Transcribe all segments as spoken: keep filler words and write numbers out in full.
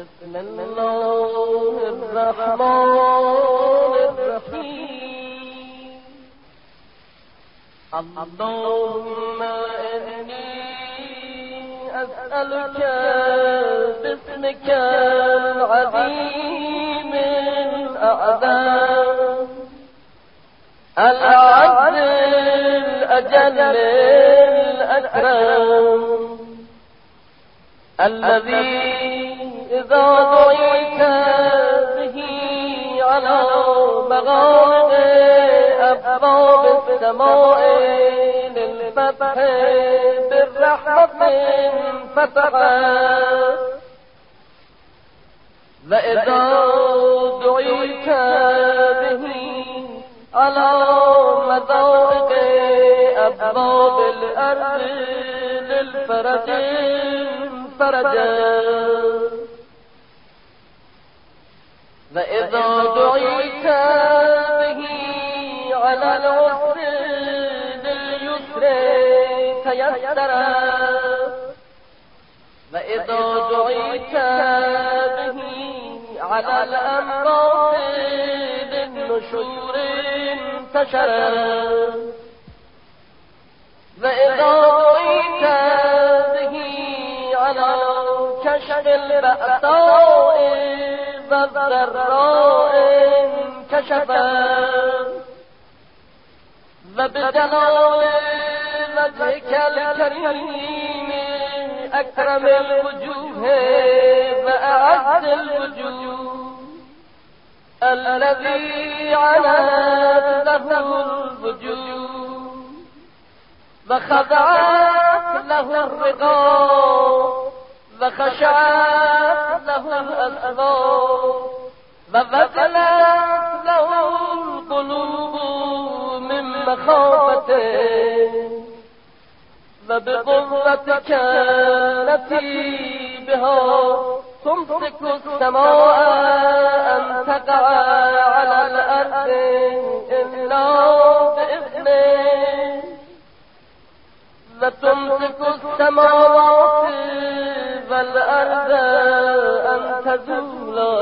بسم الله الرحمن الرحیم اللهم إني أسألك باسمك العظيم الأعظم الأعز الأجل الأكرم الذي إذا دعيت به على مغارب أبواب السماء للفتح بالرحمة فتحت وإذا دعيت به على مضائق أبواب الأرض للفرج فرجا وإذا دعيت به على العسر لليسر تيسرا وإذا دعيت به على الأمراض للنشور انتشرا وإذا دعيت به على كشف البأساء والضراء انكشفا وبجلال وجهك الكريم أكرم الوجوه وأعز الوجوه الذي علت له الوجوه وخضعت له الرقاب وخشعت له الأسباب ووجلت له القلوب من مخافته وبقوتك التي بها تمسك السماء أن تقع على الأرض إلا بإذنه وتمسك السماوات والأرض أن تزولا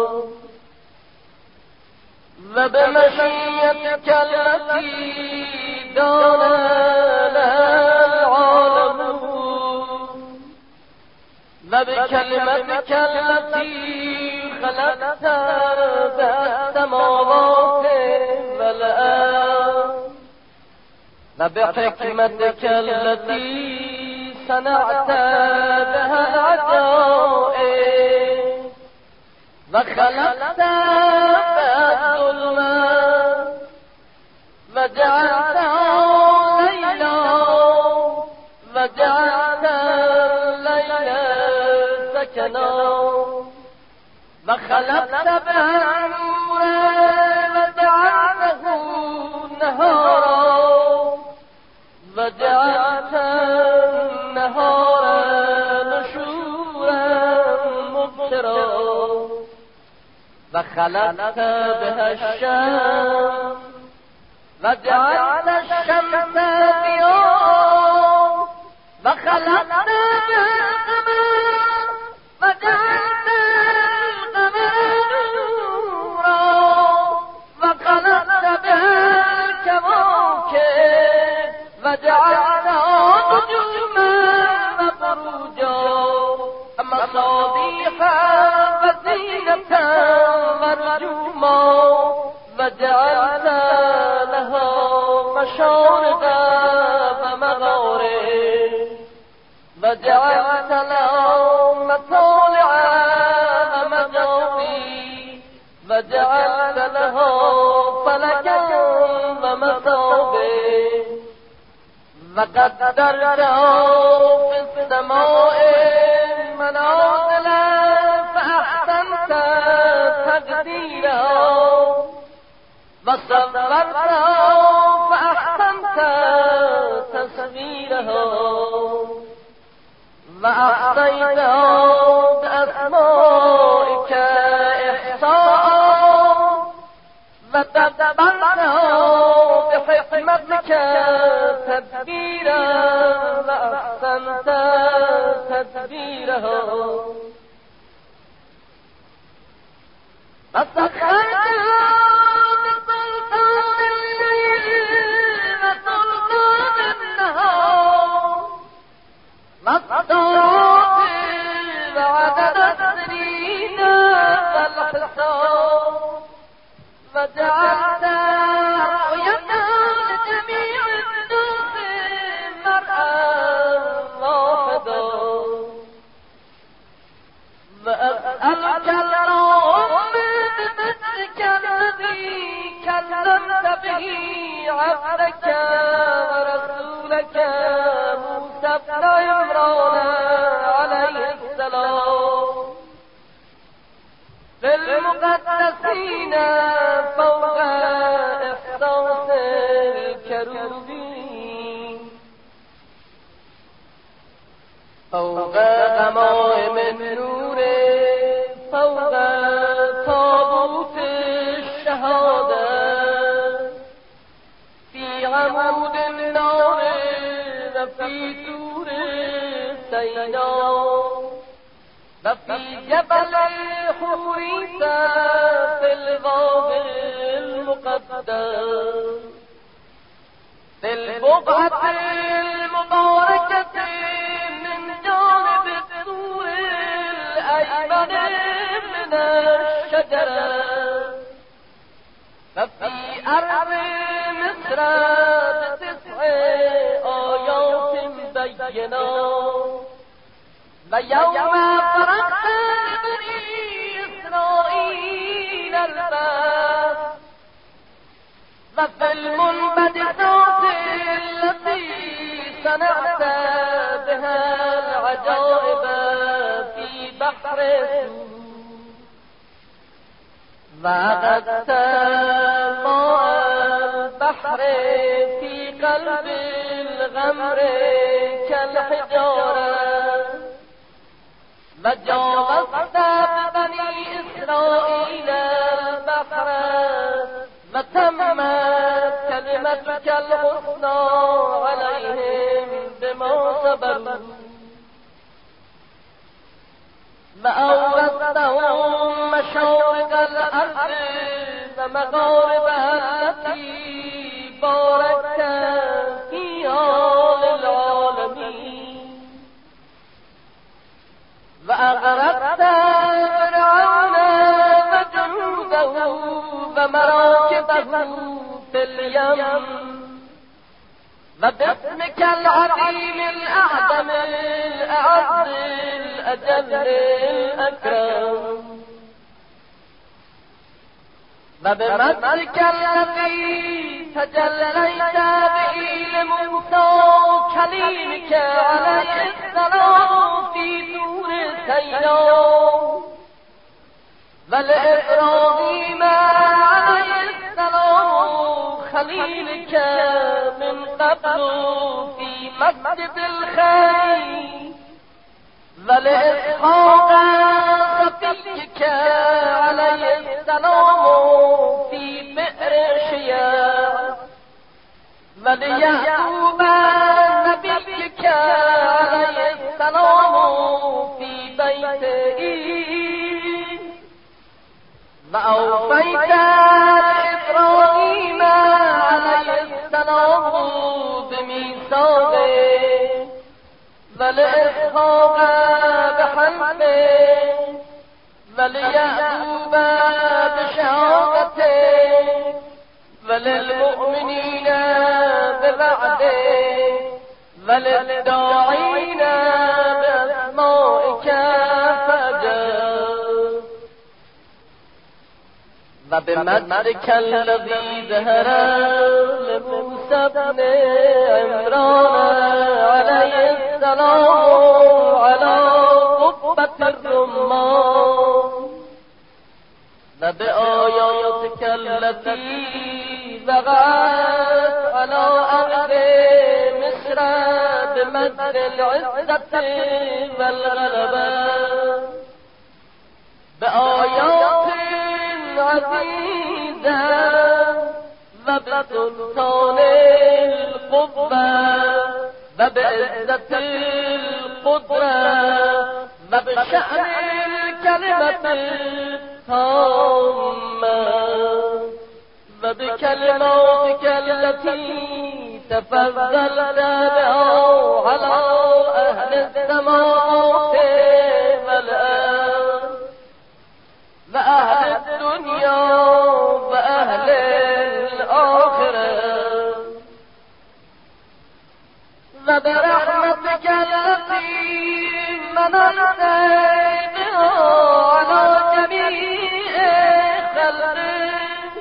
وبمشيئتك التي دان لها العالمون وبكلمتك التي خلقت بها السماوات والأرض وبحكمتك التي صنعت بها العجائب وخلقت بها الظلمات وجعلتها ليلا وجعلت الليل سكنا وخلقت بها النور وجعلته نهارا وجعلت النهار نشورا مبصرا وخلقت بها الشمس وجعلت الشمس ضياء وخلقت بها القمر وجعلت القمر نورا وخلقت بها الكواكب وجعلنا نجوما وبروجا مصابيح وزينة ورجوما وجعلنا لها مشارب ومغارب وجعلنا لها مطالع ومغارب وجعلنا لها فلكا ومصابيح وقدرته في السماء منازل فأحسنت تقديره وصورته فأحسنت تصويره وأحصيته بأسمائك إحصاء وتدبرته بحكمتك تدبيرا وأحسنت تدبيره فسخرت بسلطان الليل وسلطان النهار والطاعات وعدد السنين والحساب وجعلت رؤية لجميع الناس مرأى واحدا وأسألك اللهم بمثلك الذي كلمت به عبدك ورسولك موسى بن عمران عليه السلام للمقدسين فوق إحساس الكروبين فوق غمائم النور فوق تابوت الشهادة في عمود النار وفي طور سيناء وفي جبل حوريتا في الغاب المقدس في البقعة المباركة من جانب الطور الأيمن من الشجرة وفي أرض مصر بتسع آيات بينات ويوم فرقت لبني إسرائيل الباب وفي المنبدثات التي صنعت بها العجائب في بحر وأخذت ماء البحر في قلب الغمر كالحجارة وجاوزت ببني إسرائيل البحر وتمت كلمتك الحسنى عليهم بما صبروا وأورثتهم مشارق الأرض ومغاربها التي باركت فيها للعالمين وأغرقت فرعون وجنوده ومراكبه في اليم وباسمك العظيم الأعظم الأعز الأجل الأكرم وبمثلك الذي تجليت به لموسى كليمك عليه السلام في طور سيناء ولإبراهيم عليه السلام خليلك من قبل في مسجد الخير ولإسحاق صفيك عليه السلام في بئر شياء وليعقوب نبيك عليه السلام في بيت إيل وأوفيت إبراهيم عليه السلام بميثاقه ولإسحاق بحلفه وليعقوب بشهادته وللمؤمنين بوعده وللداعين بأسمائك فجر وبمدرك الذي ظهر لموسى بن عمران عليه السلام على قبة الرمان وبآياتك التي وقعت على أرض مصر بمد العزة والغلبة بآيات عزيزة وبسلطان القوة وبعزة القدرة وبشأن الكلمة التامة وبكلماتك التي تفضلت بها على أهل السماوات والأرض وأهل الدنيا وأهل الآخرة وبرحمتك التي مننت بها على جميع خلقك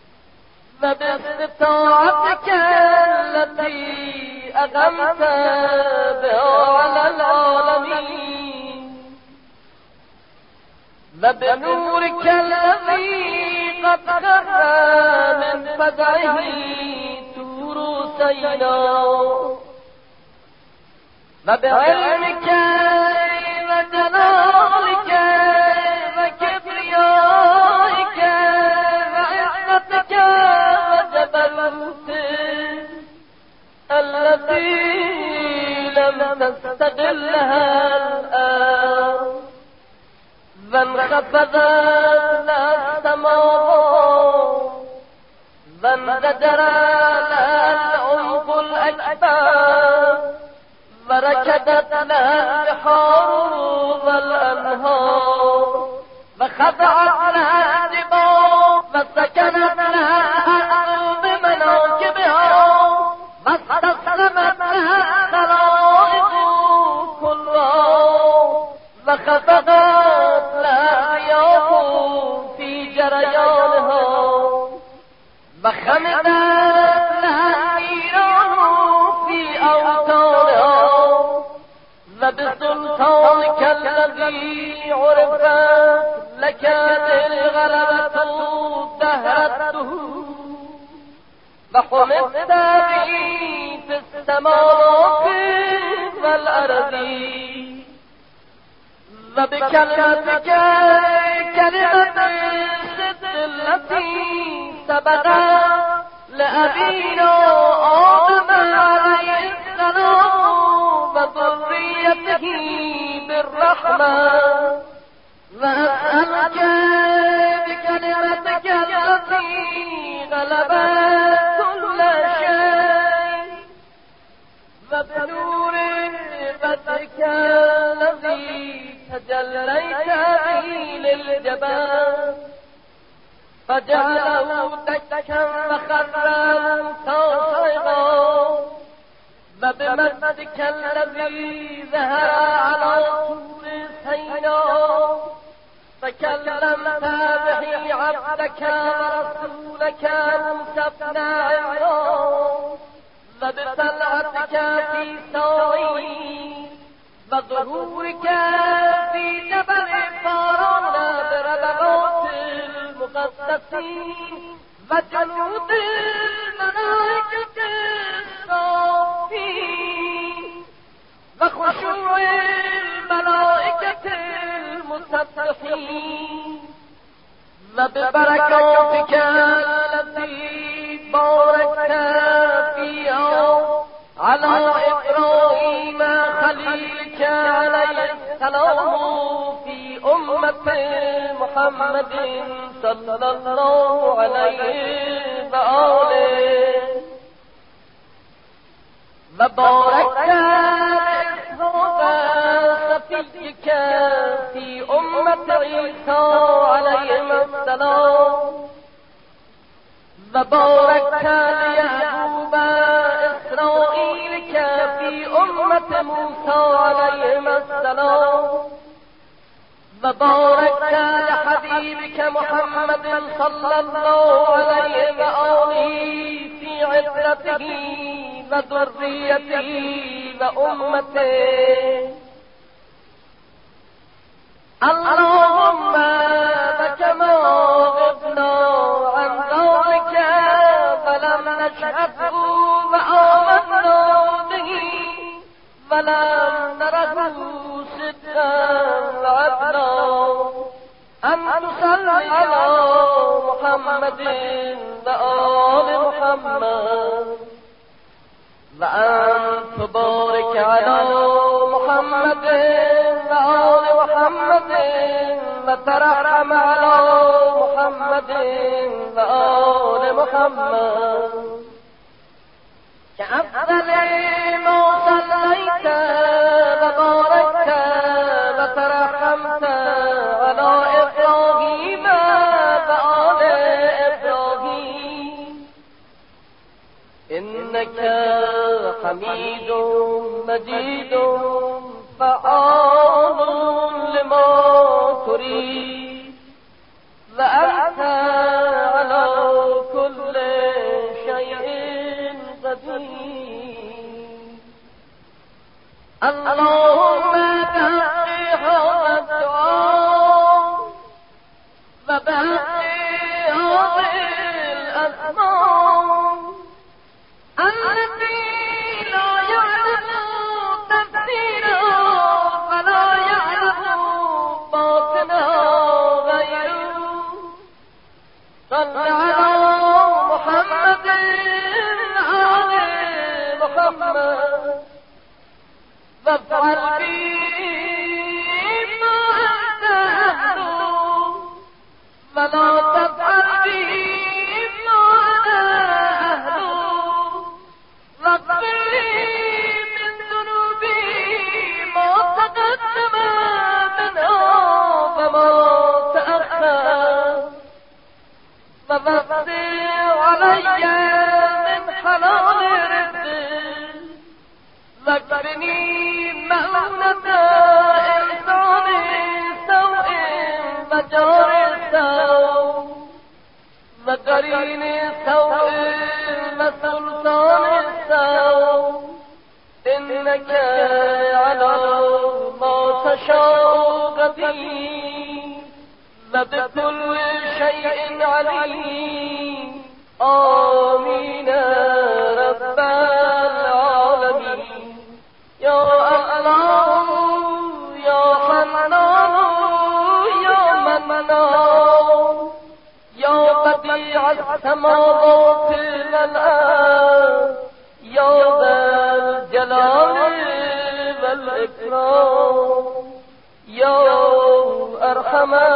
وباستطاعتك التي أقمت بها على العالمين وبنورك الذي قد خر من فزعه طور سيناء وبعلمك وجلالك وكبريائك وعزتك وجبروتك التي لم تستغلها الآن وانخفضت لها السماوات وانفجر لها العمق الأكبر وركدت لها البحار والأنهار وخضعت لها الجبال وسكنت لها الأرض بمناكبها واستسلمت لها الخلائق كلها وخفضت لها الرياح في جريانها وخمدت لها النيران في أوتارها وبسلطانك الذي عرفت لك الغلبة دهرته وحمدت به في السماوات والأرض وبكلمتك كلمة الصدق التي سبقت لأبينا آدم عليه السلام وذريته بالرحمة وأسألك بكلمتك التي غلبت كل شيء وبنور بدرك الذي تجليت به للجبال فجعله دكا وخرا صاعقا وبمجدك الذي ظهر على طور سيناء فكلمت به عبدك ورسولك موسى بن عمران وبطلعتك في ساعين وظهورك في جبل فاران بربغات المقدسين وجنود الملائكة الصافين وخشوع الملائكة المسبحين وببركاتك التي باركت فيها على إبراهيم خليلك عليه السلام في أمة محمد صلى الله عليه وآله وباركت بإسحاق صفيك في أمة عيسى عليه السلام وباركت ليعقوب إسرائيلك في أمة موسى عليه السلام وباركت لحبيبك محمد صلى الله عليه وآله في عترته وذريته وأمته اللهم فكما غبنا عن ذلك فلم نشهده وآمنا به ولم نره صدقا وعدنا أن تصلي على محمد وآل محمد وأن تبارك على محمد وآل محمد وترحم على محمد وآل محمد كأفضل ما صليت وباركت وترحمت على إبراهيم وآل إبراهيم إنك حميد مجيد فعال لما تريد وأنت على كل شيء قدير اللهم بقي هذا الدعاء وبقي هذه الأسماء التي لا يعلم تفسيرها ولا يعلم باطنها غيره صل على محمد آل محمد وافعل به ما أنت أهله ولا تفعل به ما أنا أهله واغفر لي من ذنوبي ما تقدم منها وما تأخر ووفر علي من حلال رزق واكفني مؤونة إنسان سوء وجار السوء وقرين سوء وسلطان السوء إنك على ما تشاء قدير وبكل شيء عليم آمين رب العالمين يا الله يا حنان يا منان يا بديع السماوات والأرض يا ذا الجلال والإكرام يا أرحم